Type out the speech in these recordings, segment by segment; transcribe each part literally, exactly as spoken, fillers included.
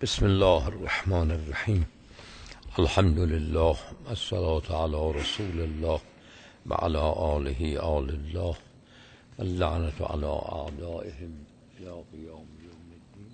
بسم الله الرحمن الرحیم. الحمد لله والصلاة علی رسول الله و علی آله آل الله و اللعنة علی اعدائهم یا قیام یوم الدین.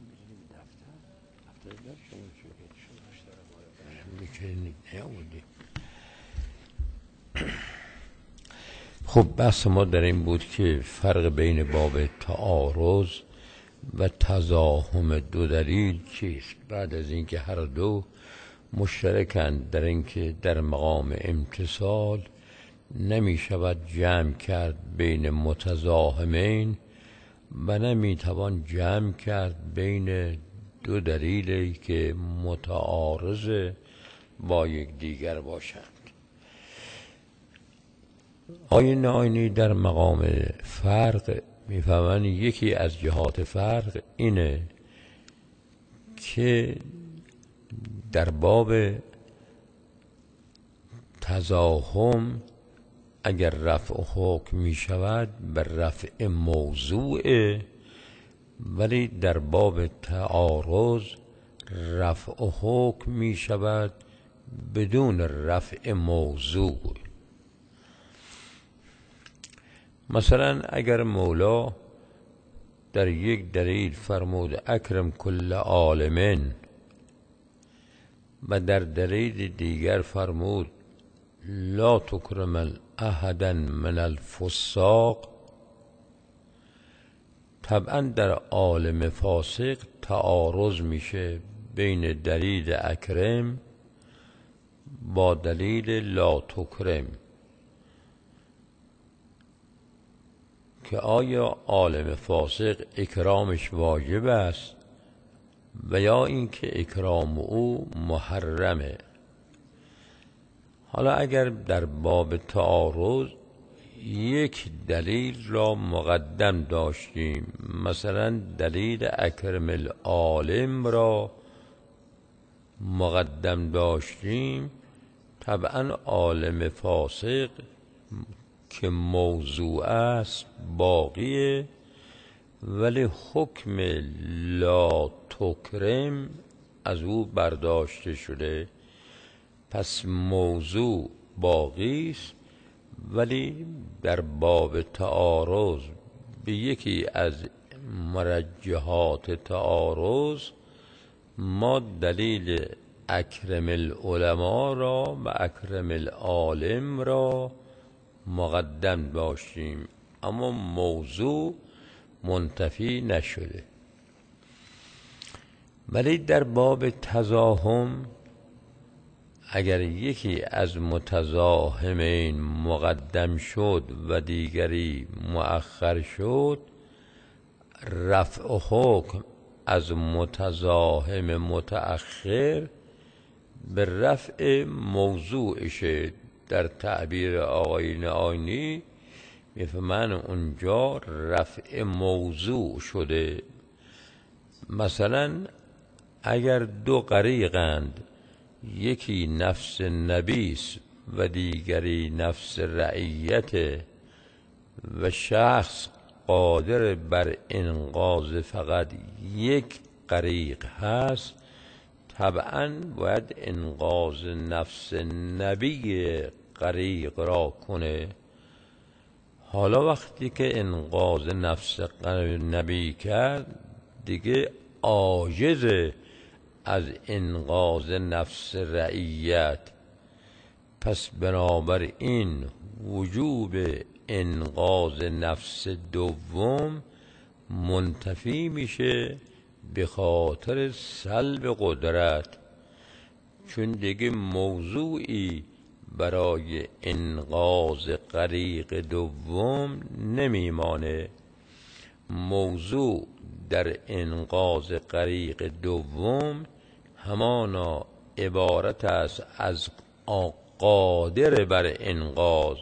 خب بحث ما در این بود که فرق بین باب تعارض و تزاحم دو دلیل چیست، بعد از اینکه هر دو مشترکند در اینکه در مقام امتصال نمی شود جمع کرد بین متزاحمین و نمی توان جمع کرد بین دو دلیلی که متعارض با یک دیگر باشند. آیین آینی در مقام فرق میفهمن یکی از جهات فرق اینه که در باب تزاحم اگر رفع حکم می شود بر رفع موضوع، ولی در باب تعارض رفع حکم می شود بدون رفع موضوع. مثلا اگر مولا در یک دلیل فرمود اکرم کل عالم و در دلیل دیگر فرمود لا تکرم احدا من الفساق، طبعا در عالم فاسق تعارض میشه بین دلیل اکرم با دلیل لا تکرم که آیا عالم فاسق اکرامش واجب است و یا اینکه اکرام او محرمه. حالا اگر در باب تعارض یک دلیل را مقدم داشتیم، مثلا دلیل اکرم العالم را مقدم داشتیم، طبعا عالم فاسق که موضوع است باقیه، ولی حکم لا تکرم از او برداشته شده، پس موضوع باقی است. ولی در باب تعارض به یکی از مرجحات تعارض ما دلیل اکرم العلماء را و اکرم العالم را مقدم داشتیم، اما موضوع منتفی نشده. ولی در باب تزاحم اگر یکی از متزاحمین مقدم شد و دیگری مؤخر شد، رفع حکم از متزاحم متأخر به رفع موضوعشه. در تعبیر آیین آینی میفهمن اونجا رفع موضوع شده. مثلا اگر دو غریقند، یکی نفس نبیس و دیگری نفس رعیت و شخص قادر بر انقاذ فقط یک غریق هست، طبعا باید انقاذ نفس نبی غریق را کنه. حالا وقتی که انقاذ نفس نبی کرد دیگه عاجز از انقاذ نفس رعیت، پس بنابراین وجوب انقاذ نفس دوم منتفی میشه به خاطر سلب قدرت، چون دیگه موضوعی برای انقاذ غریق دوم نمیمانه. موضوع در انقاذ غریق دوم همانا عبارت است از قادر بر انقاذ،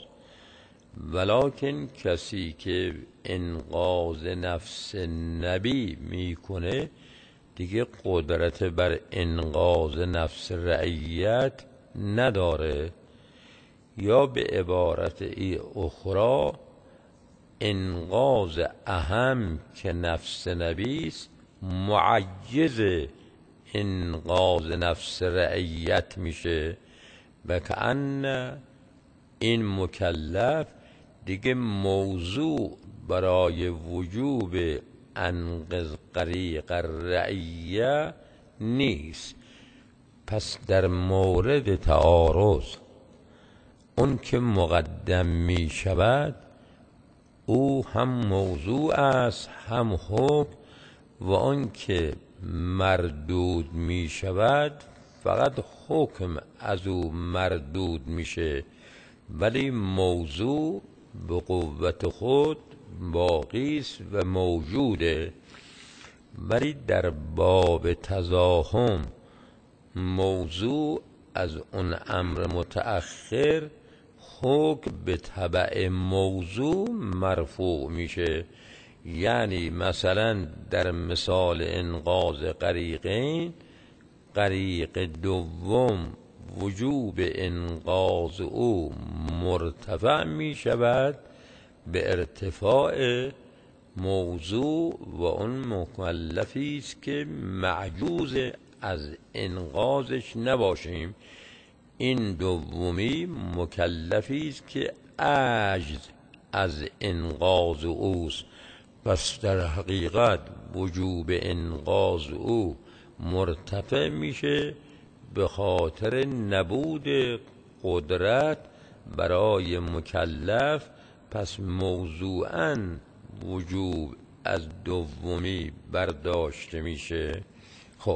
ولکن کسی که انقاذ نفس نبی میکنه دیگه قدرت بر انقاذ نفس رعیت نداره. یا به عبارت اخرى انقاذ اهم که نفس نبیست معجز انقاذ نفس رعیت میشه و کأن این مکلف دیگه موضوع برای وجوب انقذ غریق الرعیه نیست. پس در مورد تعارض اون که مقدم می شود او هم موضوع است هم حکم، و اون که مردود می شود فقط حکم از او مردود میشه، ولی موضوع به قوت خود باقی است و موجوده. ولی در باب تزاحم موضوع از اون امر متأخر حکم به تبع موضوع مرفوع میشه. یعنی مثلا در مثال انقاذ غریقین، غریق دوم وجوب انقاذ او مرتفع می شود به ارتفاع موضوع و اون مکلفی است که معجوز از انقاذش نباشیم. این دومی مکلفی است که عجز از انقاذ اوست. پس در حقیقت وجوب انقاذ او مرتفع میشه به خاطر نبود قدرت برای مکلف. پس موضوعاً وجوب از دومی برداشته میشه. خب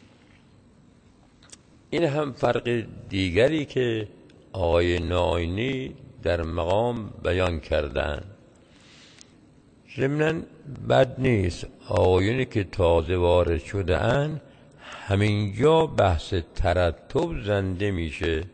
این هم فرق دیگری که آقای ناینی در مقام بیان کردن. ضمناً بد نیست آقایونی که تازه وارد شده اند همینجا بحث ترتب زنده میشه.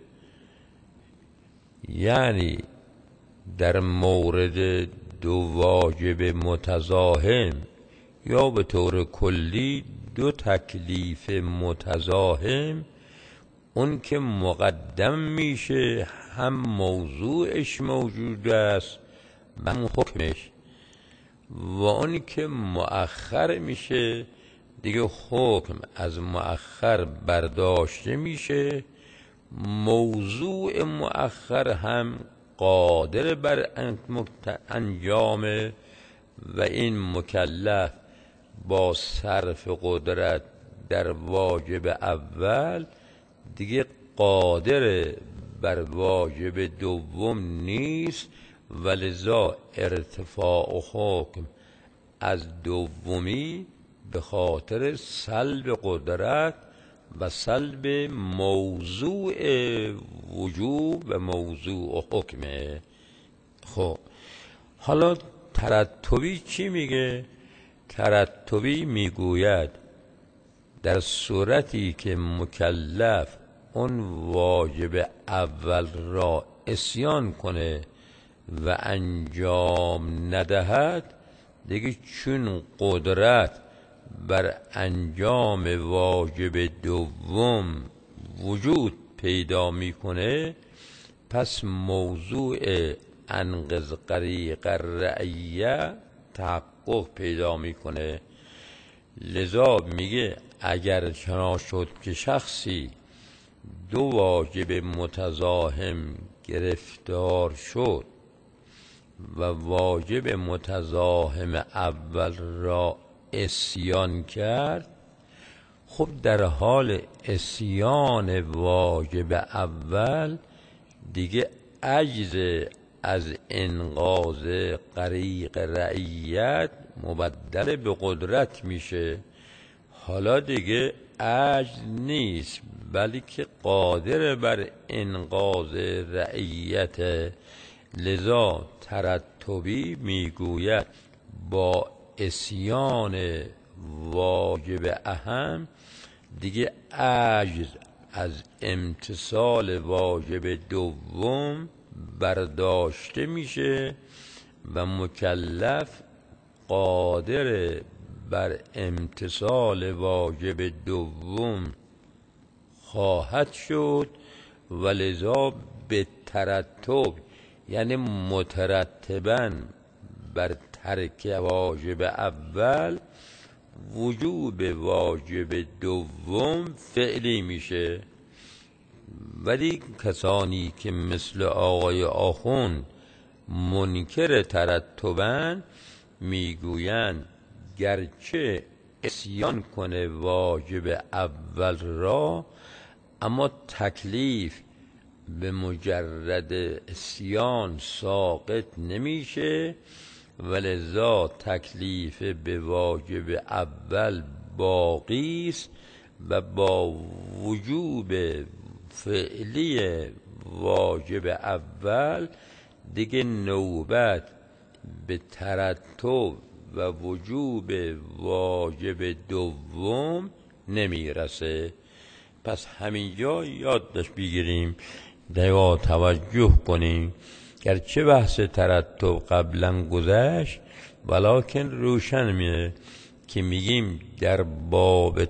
یعنی در مورد دو واجب متزاحم یا به طور کلی دو تکلیف متزاحم، اون که مقدم میشه هم موضوعش موجود است و هم حکمش، و اون که مؤخر میشه دیگه حکم از مؤخر برداشته میشه. موضوع مؤخر هم قادر بر انجام و این مکلف با صرف قدرت در واجب اول دیگه قادر بر واجب دوم نیست، ولذا ارتفاع حکم از دومی به خاطر سلب قدرت و سلب موضوع وجوب و موضوع حکمه. خب حالا ترتبی چی میگه؟ ترتبی میگوید در صورتی که مکلف اون واجب اول را عصیان کنه و انجام ندهد، دیگه چون قدرت بر انجام واجب دوم وجود پیدا میکنه، پس موضوع انقذ غریق الرعیه تحقق پیدا میکنه. لذا میگه اگر چنان شد که شخصی دو واجب متزاحم گرفتار شد و واجب متزاحم اول را عصیان کرد، خب در حال عصیان واجب اول دیگه عجز از انقاذ غریق رعیت مبدل به قدرت میشه. حالا دیگه عجز نیست بلکه قادر بر انقاذ رعیت. لذا ترتبی میگوید با عصیان واجب اهم دیگه عجز از امتثال واجب دوم برداشته میشه و مکلف قادر بر امتثال واجب دوم خواهد شد، ولذا به ترتب یعنی مترتباً بر ترک واجب اول وجوب واجب دوم فعلی میشه. ولی کسانی که مثل آقای آخوند منکر ترتبن میگویند گرچه عصیان کنه واجب اول را، اما تکلیف به مجرد عصیان ساقط نمیشه، ولذا تکلیف به واجب اول باقی است و با وجوب فعلی واجب اول دیگه نوبت به ترتب و وجوب واجب دوم نمیرسه. پس همینجا یادداشت بگیریم، دقیقا توجه کنیم. گرچه بحث ترتب قبلا گذشت، ولکن روشن میه که میگیم در باب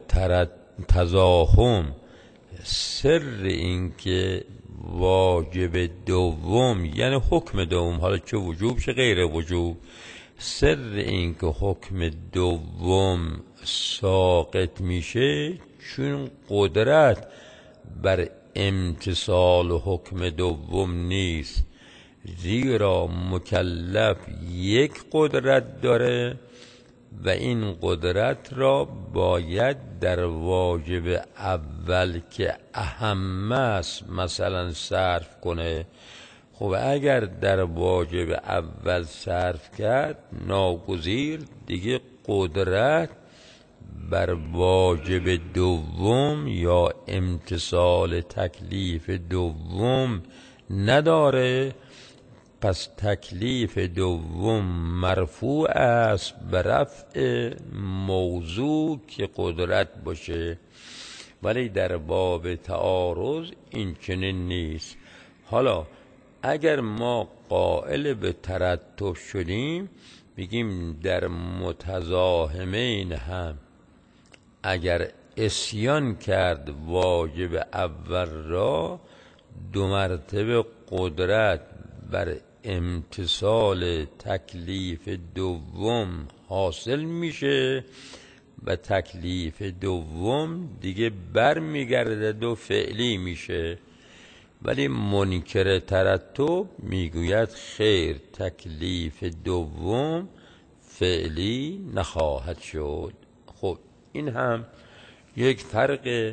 تزاحم سر این که واجب دوم یعنی حکم دوم، حالا چه وجوب چه غیر وجوب، سر این که حکم دوم ساقط میشه چون قدرت بر امتصال حکم دوم نیست، زیرا مکلف یک قدرت داره و این قدرت را باید در واجب اول که اهم است مثلا صرف کنه. خب اگر در واجب اول صرف کرد ناگزیر دیگه قدرت بر واجب دوم یا امتصال تکلیف دوم نداره. پس تکلیف دوم مرفوع است به رفع موضوع که قدرت باشه، ولی در باب تعارض این چنین نیست. حالا اگر ما قائل به ترتب شدیم، میگیم در متزاحمین هم اگر عصیان کرد واجب اول را، دو مرتبه قدرت بر امتصال تکلیف دوم حاصل میشه و تکلیف دوم دیگه بر میگرده و فعلی میشه. ولی منکر ترتب میگوید خیر، تکلیف دوم فعلی نخواهد شد. خب این هم یک فرق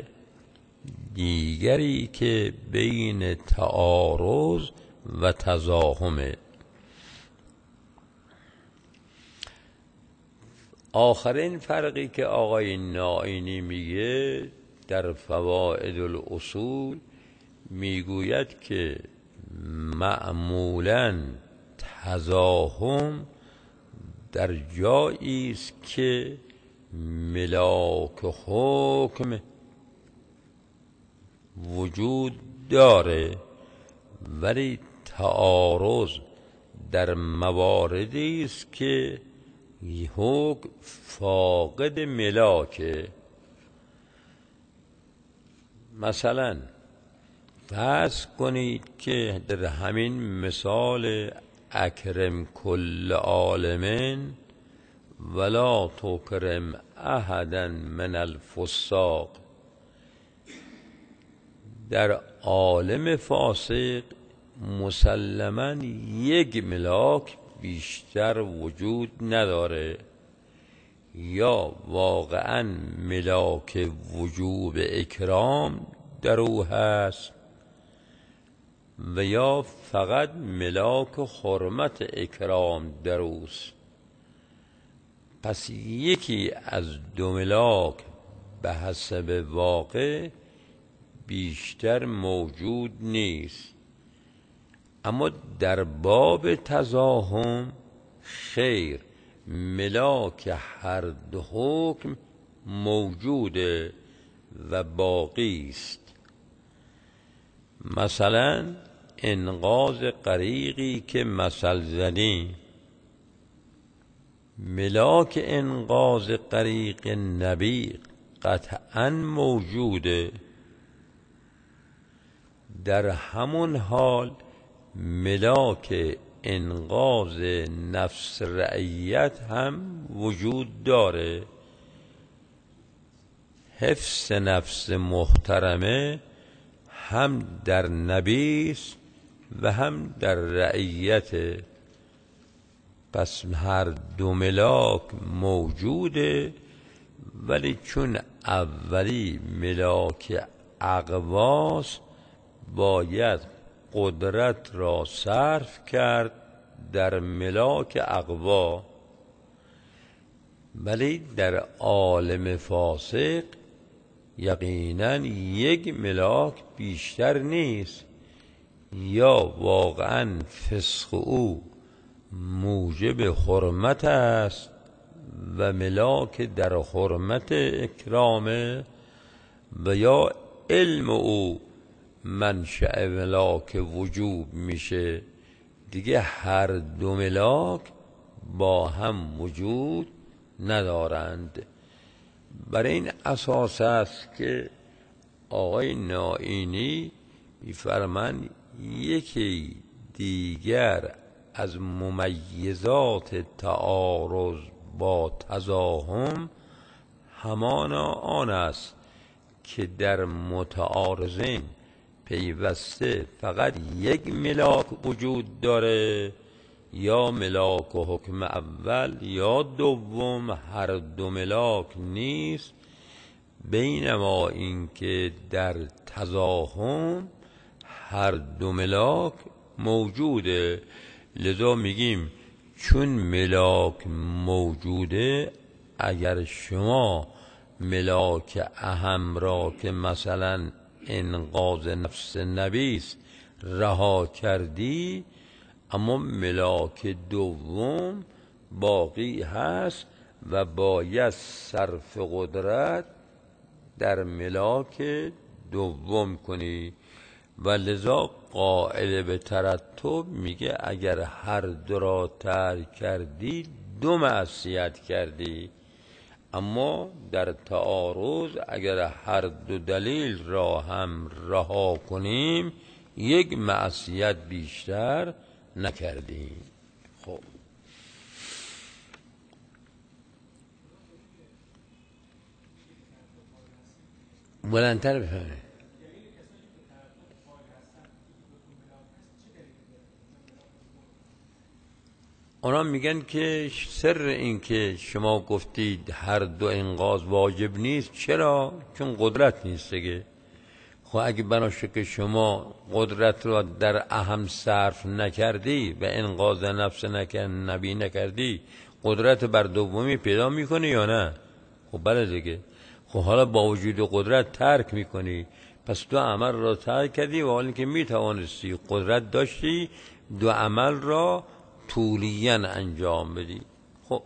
دیگری که بین تعارض و تزاحمه. آخرین فرقی که آقای نائینی میگه در فوائد الاصول، میگوید که معمولاً تزاحم در جایی است که ملاک حکم وجود داره، ولی تعارض در مواردی است که حکم فاقد ملاکه. مثلا فرض کنید که در همین مثال اکرم کل عالم ولا تکرم احدا من الفساق، در عالم فاسق مسلماً یک ملاک بیشتر وجود نداره، یا واقعاً ملاک وجوب اکرام در او هست و یا فقط ملاک حرمت اکرام در اوست. پس یکی از دو ملاک به حسب واقع بیشتر موجود نیست. اما در باب تزاحم خیر، ملاک هر دو حکم موجوده و باقی است. مثلا انقاذ غریقی که مثل زدیم، ملاک انقاذ غریق نبی قطعاً موجوده. در همون حال ملاک انقاذ نفس رعیت هم وجود داره، حفظ نفس محترمه هم در نبی است و هم در رعیت. پس هر دو ملاک موجوده، ولی چون اولی ملاک اقواست باید قدرت را صرف کرد در ملاک اقوا. ولی در عالم فاسق یقینا یک ملاک بیشتر نیست، یا واقعا فسق او موجب حرمت است و ملاک در حرمت اکرامه، و یا علم او منشأ ملاک وجوب میشه. دیگه هر دو ملاک با هم وجود ندارند. برای این اساس است که آقای نائینی می‌فرمایند یکی دیگر از ممیزات تعارض با تزاحم همانا آن است که در متعارضین پیوسته فقط یک ملاک وجود داره، یا ملاک و حکم اول یا دوم هر دو ملاک نیست، بینما این که در تزاحم هر دو ملاک موجوده. لذا میگیم چون ملاک موجوده، اگر شما ملاک اهم را که مثلا انقاذ نفس نبیست رها کردی، اما ملاک دوم باقی هست و باید صرف قدرت در ملاک دوم کنی. و لذا قائل به ترتب میگه اگر هر دو را ترک کردی دو معصیت کردی، اما در تعارض اگر هر دو دلیل را هم رها کنیم یک معصیت بیشتر نکردیم. خب بلندتر بفهمه. اونا میگن که سر این که شما گفتید هر دو انقاذ واجب نیست، چرا؟ چون قدرت نیست دیگه. خب اگه بناشه که شما قدرت را در اهم صرف نکردی و انقاذ نفس نکردی، نبی نکردی، قدرت بر دومی پیدا میکنی یا نه؟ خب بله دیگه. خب حالا با وجود قدرت ترک میکنی، پس دو عمل را ترک کردی و حالا که میتوانستی قدرت داشتی دو عمل را طولیاً انجام بدی. خب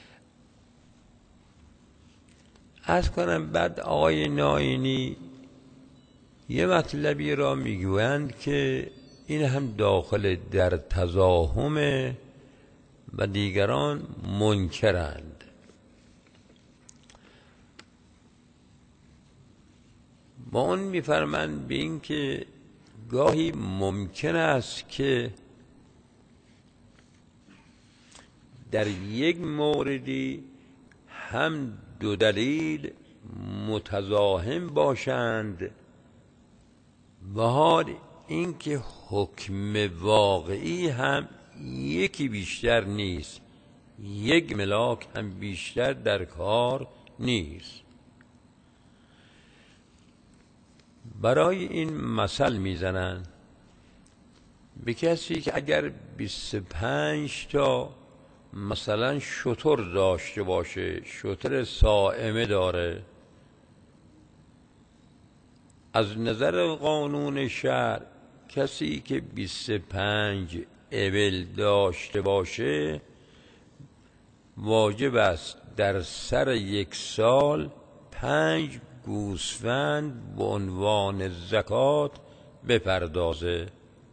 از کنم بعد آقای نائینی یه مطلبی را میگویند که این هم داخل در تزاحم و دیگران منکرند. با اون میفرمند به این که گاهی ممکن است که در یک موردی هم دو دلیل متزاحم باشند و حال اینکه حکم واقعی هم یکی بیشتر نیست، یک ملاک هم بیشتر در کار نیست. برای این مثل میزنن به کسی که اگر بیست و پنج تا مثلا شتر داشته باشه، شتر صائمه داره، از نظر قانون شرع کسی که بیست و پنج ابل داشته باشه واجب است در سر یک سال پنج گوسفند به عنوان زکات بپردازه.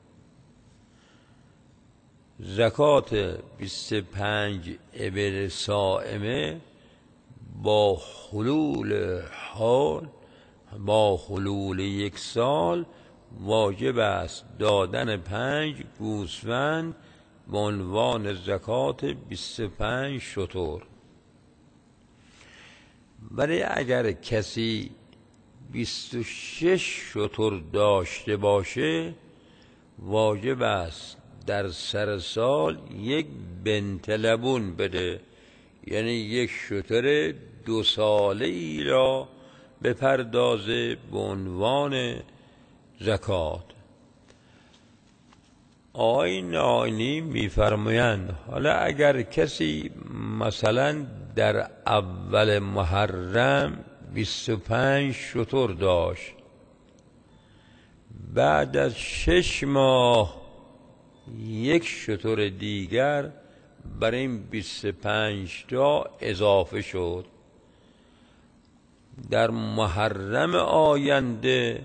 زکات بیست و پنج ابل صائمه با حلول حال با حلول یک سال واجب است دادن پنج گوسفند به عنوان زکات بیست و پنج شتر. ولی اگر کسی بیست و شش شتر داشته باشه واجب است در سر سال یک بنت لبون بده، یعنی یک شتر دو ساله ای را بپردازه به عنوان زکات. آقای نانی میفرمایند حالا اگر کسی مثلا در اول محرم بیست و پنج شتر داشت، بعد از شش ماه یک شتر دیگر بر این بیست و پنج تا اضافه شد، در محرم آینده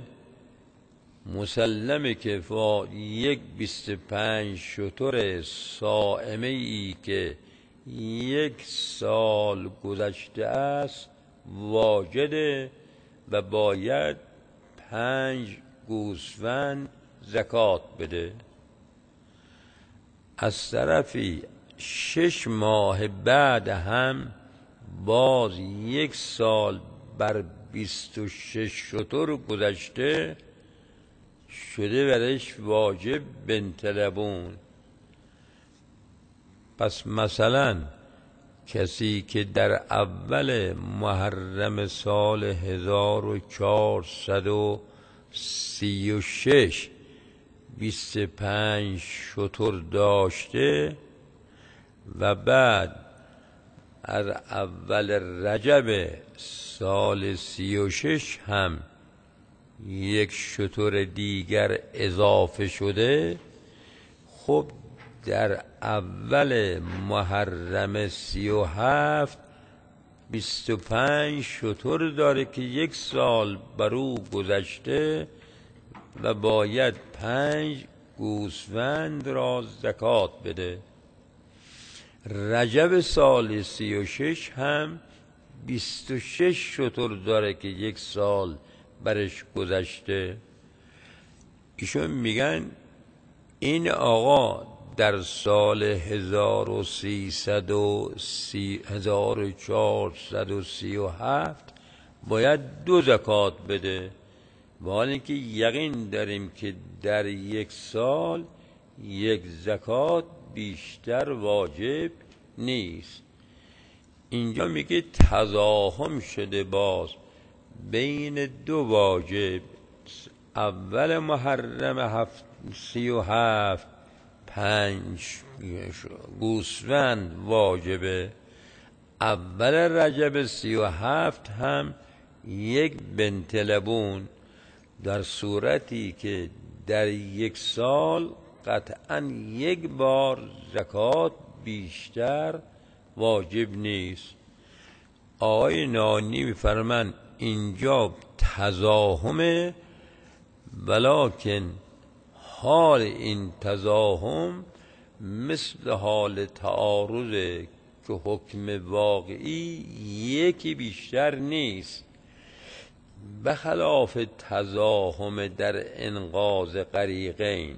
مسلمه که با یک بیست و پنج شتر صائمه ای که یک سال گذشته است واجده و باید پنج گوسفند زکات بده. از طرفی شش ماه بعد هم باز یک سال بر بیست و شش شتر گذشته شده برش واجب بنت لبون. پس مثلا کسی که در اول محرم سال هزار و چهارصد و سی و شش بیست و پنج شتر داشته و بعد از اول رجب سال سی و شش هم یک شتر دیگر اضافه شده، خب در اول محرم سی و هفت بیست و پنج شتر داره که یک سال بر او گذشته و باید پنج گوسفند را زکات بده. رجب سال سی و شش هم بیست و شش شتر داره که یک سال برش گذشته. ایشون میگن این آقا در سال هزار و سیصد و هزار و چهارصد و سی و هفت باید دو زکات بده، و حال اینکه یقین داریم که در یک سال یک زکات بیشتر واجب نیست. اینجا میگه تزاحم شده باز بین دو واجب. اول محرم هفت سی و هفت پنج گوسفند واجبه، اول رجب سی و هفت هم یک بنت لبون، در صورتی که در یک سال قطعا یک بار زکات بیشتر واجب نیست. آقای نانی میفرمان اینجا تزاحمه، ولکن حال این تزاحم مثل حال تعارضه که حکم واقعی یکی بیشتر نیست، بخلاف تزاحم در انقاذ غریقین.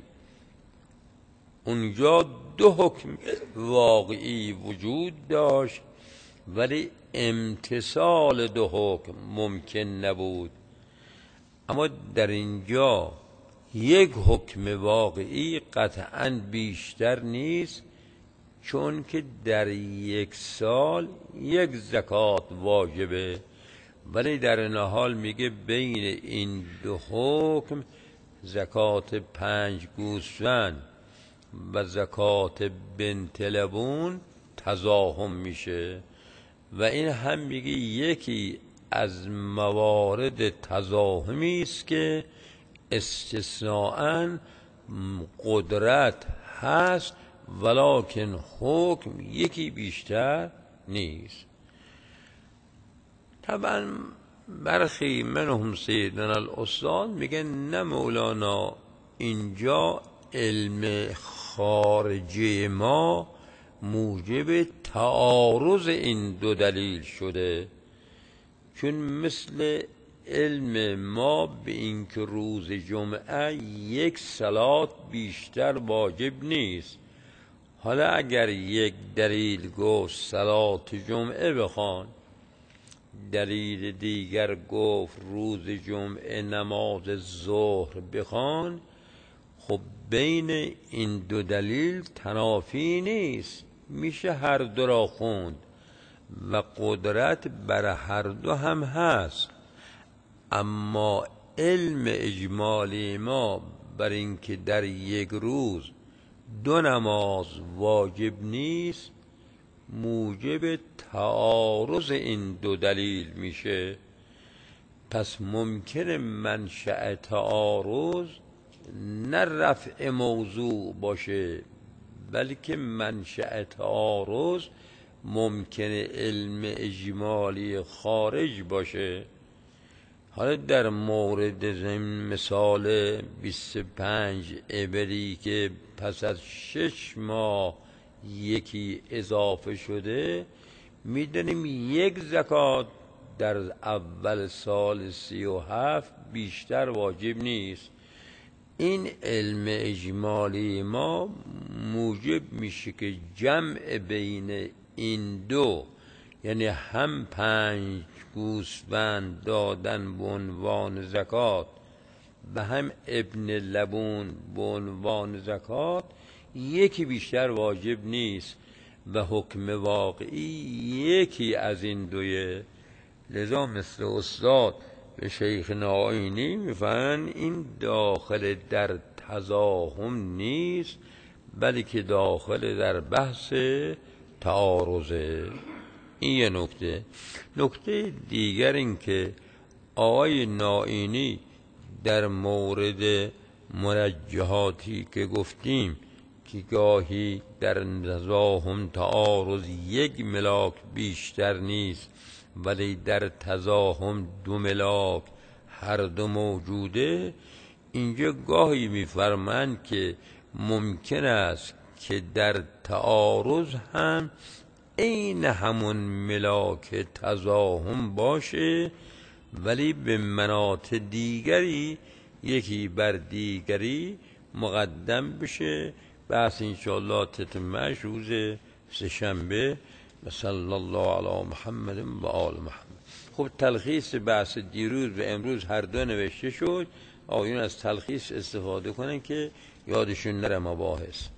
اونجا دو حکم واقعی وجود داشت ولی امتثال دو حکم ممکن نبود، اما در اینجا یک حکم واقعی قطعاً بیشتر نیست، چون که در یک سال یک زکات واجبه، ولی در این حال میگه بین این دو حکم زکات پنج گوسفند و زکات بنت لبون تزاحم میشه، و این هم میگه یکی از موارد تزاحمی است که استثناءً قدرت هست ولکن حکم یکی بیشتر نیست. طبعا برخی منهم سیدنا الاستاد میگن نه مولانا، اینجا علم خارجی ما موجب تعارض این دو دلیل شده، چون مثل علم ما به این که روز جمعه یک صلات بیشتر واجب نیست. حالا اگر یک دلیل گفت صلات جمعه بخوان دلیل دیگر گفت روز جمعه نماز ظهر بخوان. خب بین این دو دلیل تنافی نیست، میشه هر دو را خوند و قدرت بر هر دو هم هست. اما علم اجمالی ما بر اینکه در یک روز دو نماز واجب نیست موجب تعارض این دو دلیل میشه. پس ممکنه منشأ تعارض نه رفع موضوع باشه، بلکه منشأ تعارض ممکنه علم اجمالی خارج باشه. حالا در مورد مثال بیست و پنج ابری که پس از شش ماه یکی اضافه شده، میدونیم یک زکات در اول سال سی و هفت بیشتر واجب نیست. این علم اجمالی ما موجب میشه که جمع بین این دو، یعنی هم پنج گوسفند دادن به عنوان زکات و هم ابن لبون به عنوان زکات، یکی بیشتر واجب نیست و حکم واقعی یکی از این دویه. لذا مثل استاد به شیخ ناینی میفهمن این داخل در تزاحم نیست، بلکه داخل در بحث تعارضه. این یه نکته. نکته دیگر این که آقای ناینی در مورد مرجحاتی که گفتیم که گاهی در تزاحم تعارض یک ملاک بیشتر نیست ولی در تزاحم دو ملاک هر دو موجوده، اینجا گاهی میفرمایند که ممکن است که در تعارض هم عین همون ملاک تزاحم باشه ولی به مناط دیگری یکی بر دیگری مقدم بشه. بحث انشاءالله تتمش روز سه‌شنبه. صلی الله علی محمد و آل محمد. خب تلخیص بحث دیروز و امروز هر دو نوشته شد. آقایون از تلخیص استفاده کنن که یادشون نره مباحث.